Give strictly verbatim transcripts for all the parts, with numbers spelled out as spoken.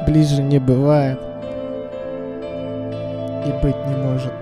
ближе не бывает и быть не может.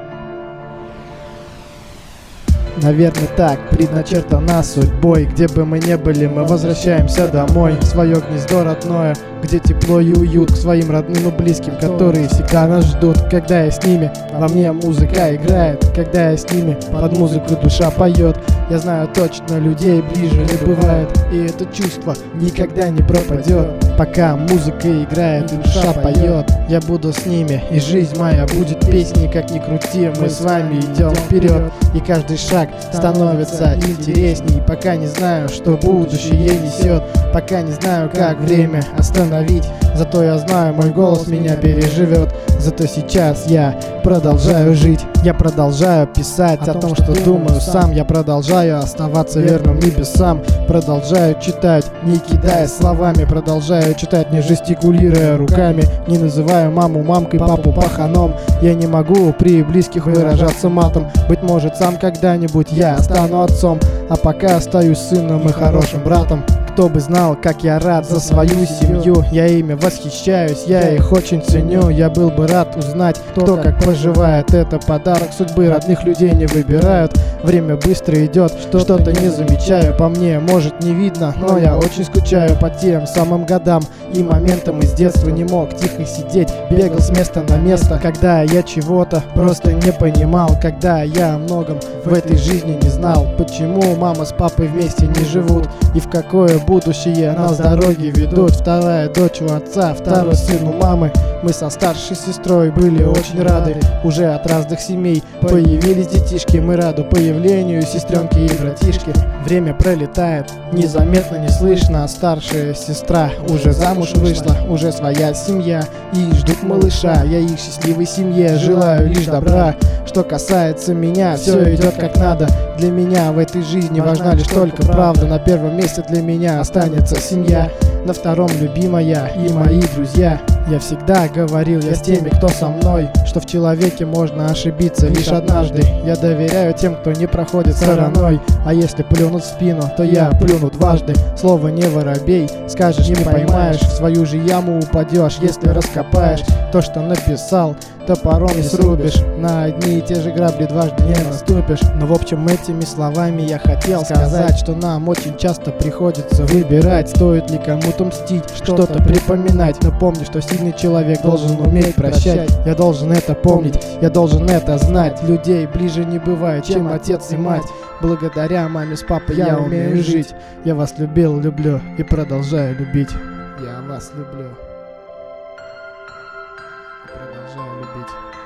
Наверное, так предначертана судьбой. Где бы мы ни были, мы возвращаемся домой, в свое гнездо родное, где тепло и уют, к своим родным и близким, которые всегда нас ждут. Когда я с ними, во мне музыка играет. Когда я с ними, под музыку душа поет. Я знаю точно, людей ближе не бывает, и это чувство никогда не пропадет. Пока музыка играет и душа поет, я буду с ними, и жизнь моя будет песней. Как ни крути, мы с вами идем вперед, и каждый шаг становится интересней. Пока не знаю, что будущее несет, пока не знаю, как время остановить, зато я знаю, мой голос меня переживет. Зато сейчас я продолжаю жить, я продолжаю писать о том, что думаю сам. Я продолжаю оставаться верным небесам, продолжаю читать, не кидая словами, продолжаю читать, не жестикулируя руками, не называя маму мамкой, папу паханом. Я не могу при близких выражаться матом. Быть может, сам когда-нибудь я стану отцом, а пока остаюсь сыном и хорошим братом. Кто бы знал, как я рад за свою семью, я ими восхищаюсь, я их очень ценю. Я был бы рад узнать, кто как поживает. Это подарок судьбы, родных людей не выбирают. Время быстро идет, что-то не замечаю. По мне, может, не видно, но я очень скучаю по тем самым годам и моментам из детства. Не мог тихо сидеть, бегал с места на место, когда я чего-то просто не понимал, когда я о многом в этой жизни не знал. Почему мама с папой вместе не живут, и в какое будущее нас дороги ведут. Вторая дочь у отца, второй сын у мамы. Мы со старшей сестрой были очень рады. Уже от разных семей появились детишки. Мы рады появлению сестренки и братишки. Время пролетает, незаметно, не слышно. Старшая сестра уже замуж вышла, уже своя семья, и ждут малыша. Я их счастливой семье желаю лишь добра. Что касается меня, все идет как надо. Для меня в этой жизни важна лишь только правда. На первом месте для меня останется семья, на втором любимая и мои друзья. Я всегда говорил, я с теми, кто со мной, что в человеке можно ошибиться лишь однажды. Я доверяю тем, кто не проходит стороной, а если плюнут в спину, то я плюну дважды. Слово не воробей, скажешь не поймаешь, в свою же яму упадешь, если раскопаешь. То, что написал, топором не срубишь, на одни и те же грабли дважды не наступишь. Но в общем этими словами я хотел сказать, что нам очень часто приходится выбирать, стоит ли кому-то мстить, что-то припоминать. Но помни, что сильный человек должен уметь прощать. Я должен это помнить, я должен это знать. Людей ближе не бывает, чем отец и мать. Благодаря маме с папой я умею жить. Я вас любил, люблю и продолжаю любить. Я вас люблю. Продолжаю любить.